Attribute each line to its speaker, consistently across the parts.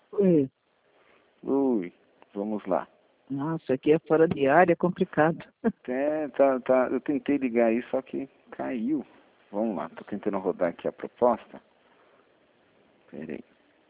Speaker 1: Ui,
Speaker 2: Ui, vamos lá.
Speaker 1: nossa, aqui é fora de área, é complicado.
Speaker 2: Eu tentei ligar aí, só que caiu. Vamos lá, tô tentando rodar aqui a proposta. Peraí.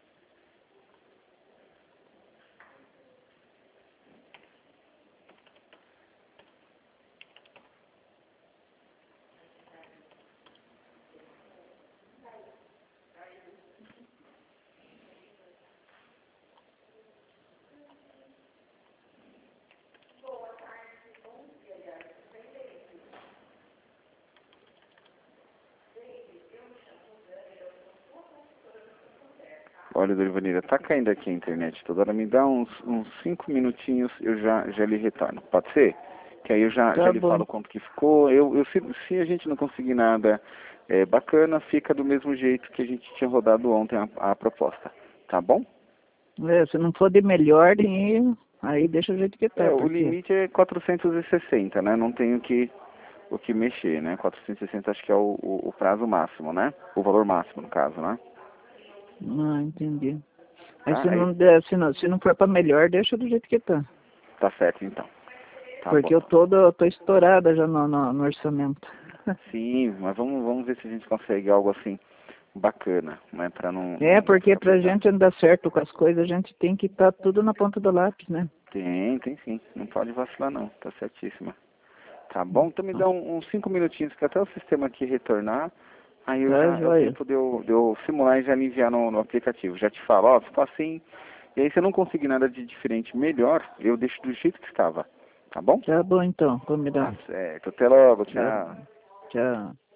Speaker 2: Olha, Dorivanira, tá caindo aqui a internet toda hora. Me dá uns 5 minutinhos, eu já lhe retorno. Pode ser? Que aí eu já
Speaker 1: Tá
Speaker 2: lhe
Speaker 1: bom.
Speaker 2: falo quanto que ficou. Se a gente não conseguir nada bacana, fica do mesmo jeito que a gente tinha rodado ontem a proposta. Tá bom?
Speaker 1: É, se não for de melhor, aí deixa o jeito que tá,
Speaker 2: O
Speaker 1: porque...
Speaker 2: limite é 460, né? Não tem o que mexer, né? 460 acho que é o prazo máximo, né? O valor máximo, no caso, né?
Speaker 1: Ah, entendi. Aí
Speaker 2: Tá?
Speaker 1: se
Speaker 2: Aí,
Speaker 1: não der, se não for pra melhor, deixa do jeito que tá.
Speaker 2: tá certo, então. Tá bom.
Speaker 1: Porque eu tô estourada já no orçamento.
Speaker 2: Sim, mas vamos ver se a gente consegue algo assim bacana, né? Pra
Speaker 1: É,
Speaker 2: não
Speaker 1: porque
Speaker 2: ficar
Speaker 1: pra
Speaker 2: pesado.
Speaker 1: gente andar certo com as coisas, a gente tem que estar tudo na ponta do lápis, né?
Speaker 2: Tem sim. Não pode vacilar não, tá certíssima. Tá bom? Então me dá uns 5 minutinhos que até o sistema aqui retornar. Aí
Speaker 1: Tá,
Speaker 2: é o
Speaker 1: joia.
Speaker 2: tempo de eu simular e já lhe enviar no aplicativo. Já te falo, ó, ficou assim. E aí se eu não conseguir nada de diferente melhor, eu deixo do jeito que estava. Tá bom?
Speaker 1: Tá bom então,
Speaker 2: Tá
Speaker 1: combinado.
Speaker 2: certo. Até logo,
Speaker 1: Tá,
Speaker 2: tchau.
Speaker 1: tchau.